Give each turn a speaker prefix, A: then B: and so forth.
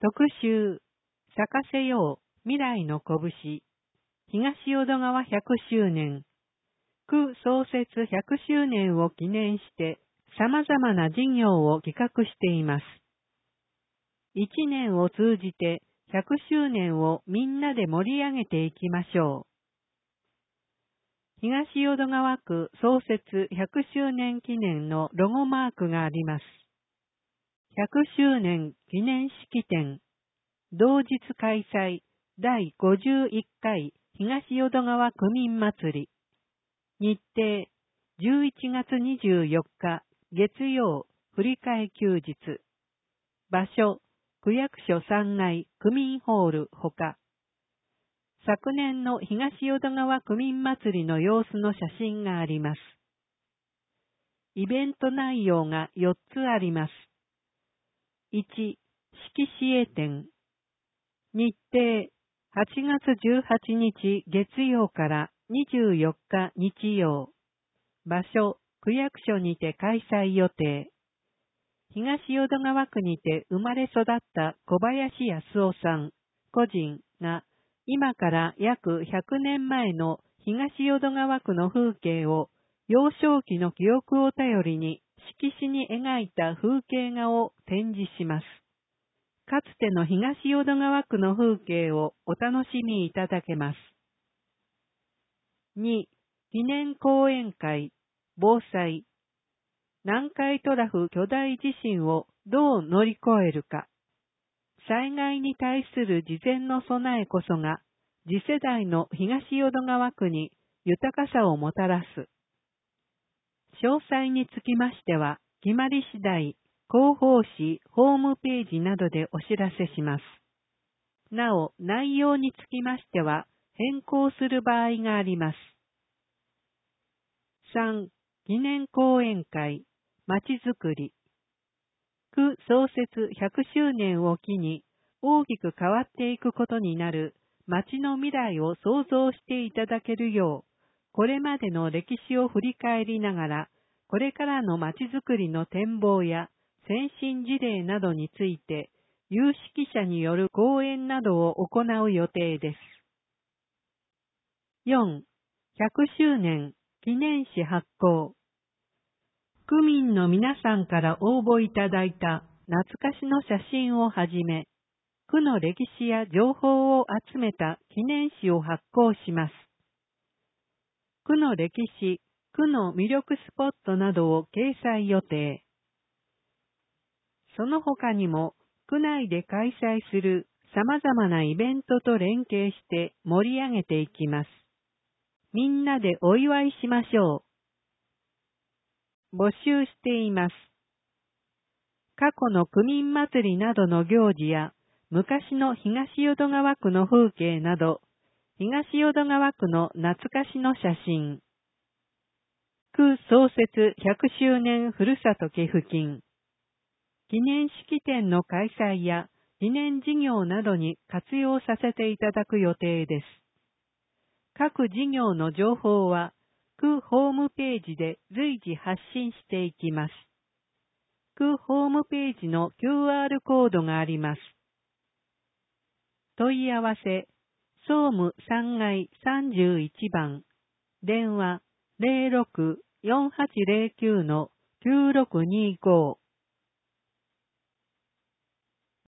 A: 特集、咲かせよう未来の拳、東淀川100周年、区創設100周年を記念して様々な事業を企画しています。1年を通じて100周年をみんなで盛り上げていきましょう。東淀川区創設100周年記念のロゴマークがあります。100周年記念式典、同日開催第51回東淀川区民祭り。日程、11月24日月曜振り替え休日。場所、区役所3階区民ホールほか。昨年の東淀川区民祭りの様子の写真があります。イベント内容が4つあります。1、式市営展。日程、8月18日月曜から24日日曜。場所、区役所にて開催予定。東淀川区にて生まれ育った小林康夫さん、個人が、今から約100年前の東淀川区の風景を幼少期の記憶を頼りに色紙に描いた風景画を展示します。かつての東淀川区の風景をお楽しみいただけます。2、記念講演会、防災。南海トラフ巨大地震をどう乗り越えるか。災害に対する事前の備えこそが、次世代の東淀川区に豊かさをもたらす。詳細につきましては、決まり次第、広報誌ホームページなどでお知らせします。なお、内容につきましては、変更する場合があります。3、記念講演会、まちづくり。区創設100周年を機に大きく変わっていくことになる町の未来を想像していただけるよう、これまでの歴史を振り返りながら、これからの町づくりの展望や先進事例などについて、有識者による講演などを行う予定です。4、100周年記念誌発行。区民の皆さんから応募いただいた懐かしの写真をはじめ、区の歴史や情報を集めた記念誌を発行します。区の歴史、区の魅力スポットなどを掲載予定。その他にも、区内で開催する様々なイベントと連携して盛り上げていきます。みんなでお祝いしましょう。募集しています。過去の区民祭りなどの行事や、昔の東淀川区の風景など、東淀川区の懐かしの写真。区創設100周年ふるさと寄付金。記念式典の開催や記念事業などに活用させていただく予定です。各事業の情報は、区ホームページで随時発信していきます。区ホームページの QR コードがあります。問い合わせ、総務3階31番、電話 06-4809-9625